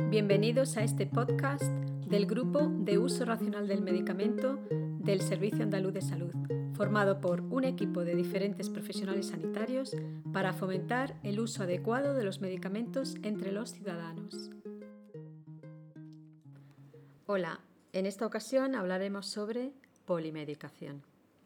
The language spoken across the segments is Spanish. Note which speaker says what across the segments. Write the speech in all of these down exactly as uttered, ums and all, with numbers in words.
Speaker 1: Bienvenidos a este podcast del Grupo de Uso Racional del Medicamento del Servicio Andaluz de Salud, formado por un equipo de diferentes profesionales sanitarios para fomentar el uso adecuado de los medicamentos entre los ciudadanos. Hola, en esta ocasión hablaremos sobre polimedicación.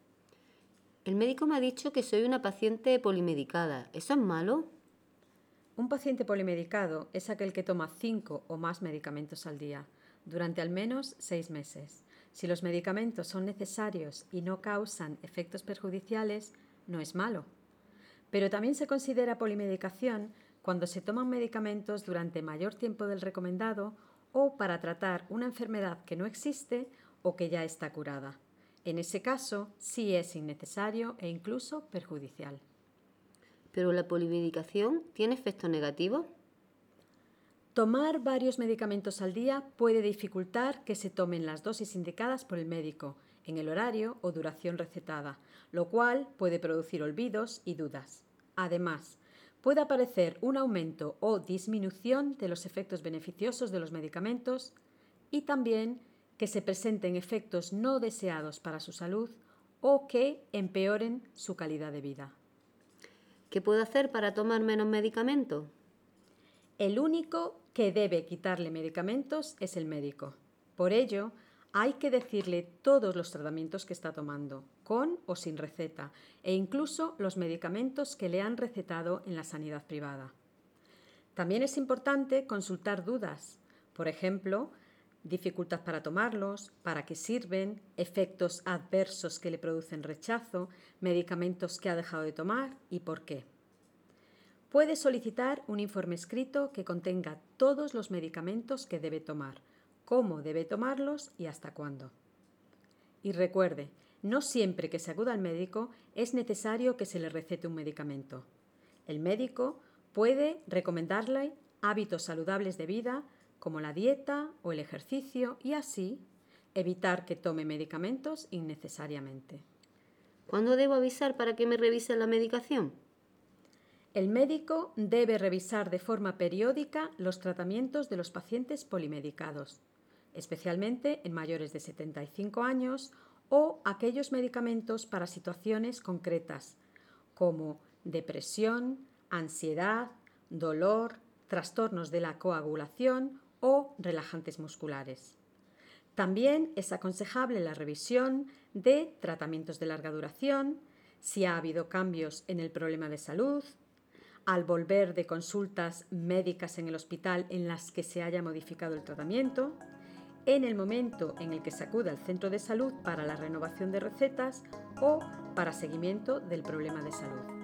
Speaker 2: El médico me ha dicho que soy una paciente polimedicada. ¿Eso es malo?
Speaker 1: Un paciente polimedicado es aquel que toma cinco o más medicamentos al día durante al menos seis meses. Si los medicamentos son necesarios y no causan efectos perjudiciales, no es malo. Pero también se considera polimedicación cuando se toman medicamentos durante mayor tiempo del recomendado o para tratar una enfermedad que no existe o que ya está curada. En ese caso, sí es innecesario e incluso perjudicial.
Speaker 2: ¿Pero la polimedicación tiene efectos negativos?
Speaker 1: Tomar varios medicamentos al día puede dificultar que se tomen las dosis indicadas por el médico, en el horario o duración recetada, lo cual puede producir olvidos y dudas. Además, puede aparecer un aumento o disminución de los efectos beneficiosos de los medicamentos y también que se presenten efectos no deseados para su salud o que empeoren su calidad de vida.
Speaker 2: ¿Qué puedo hacer para tomar menos medicamentos?
Speaker 1: El único que debe quitarle medicamentos es el médico. Por ello, hay que decirle todos los tratamientos que está tomando, con o sin receta, e incluso los medicamentos que le han recetado en la sanidad privada. También es importante consultar dudas, por ejemplo, dificultad para tomarlos, para qué sirven, efectos adversos que le producen rechazo, medicamentos que ha dejado de tomar y por qué. Puede solicitar un informe escrito que contenga todos los medicamentos que debe tomar, cómo debe tomarlos y hasta cuándo. Y recuerde, no siempre que se acuda al médico es necesario que se le recete un medicamento. El médico puede recomendarle hábitos saludables de vida, como la dieta o el ejercicio, y así evitar que tome medicamentos innecesariamente.
Speaker 2: ¿Cuándo debo avisar para que me revisen la medicación?
Speaker 1: El médico debe revisar de forma periódica los tratamientos de los pacientes polimedicados, especialmente en mayores de setenta y cinco años o aquellos medicamentos para situaciones concretas, como depresión, ansiedad, dolor, trastornos de la coagulación o relajantes musculares. También es aconsejable la revisión de tratamientos de larga duración, si ha habido cambios en el problema de salud, al volver de consultas médicas en el hospital en las que se haya modificado el tratamiento, en el momento en el que se acude al centro de salud para la renovación de recetas o para seguimiento del problema de salud.